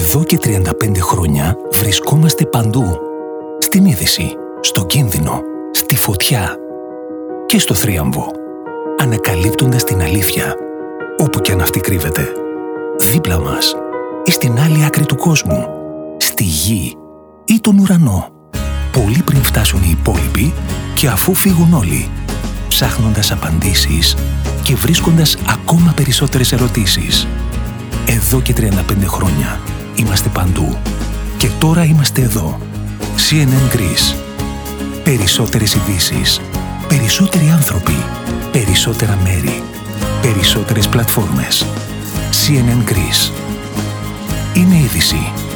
Εδώ και 35 χρόνια βρισκόμαστε παντού. Στην είδηση, στον κίνδυνο, στη φωτιά και στο θρίαμβο. Ανακαλύπτοντας την αλήθεια, όπου κι αν αυτή κρύβεται. Δίπλα μας ή στην άλλη άκρη του κόσμου, στη γη ή τον ουρανό. Πολύ πριν φτάσουν οι υπόλοιποι και αφού φύγουν όλοι, ψάχνοντας απαντήσεις και βρίσκοντας ακόμα περισσότερες ερωτήσεις. Εδώ και 35 χρόνια είμαστε παντού και τώρα είμαστε εδώ. CNN Greece. Περισσότερες ειδήσεις, περισσότεροι άνθρωποι, περισσότερα μέρη, περισσότερες πλατφόρμες. CNN Greece. Είναι είδηση.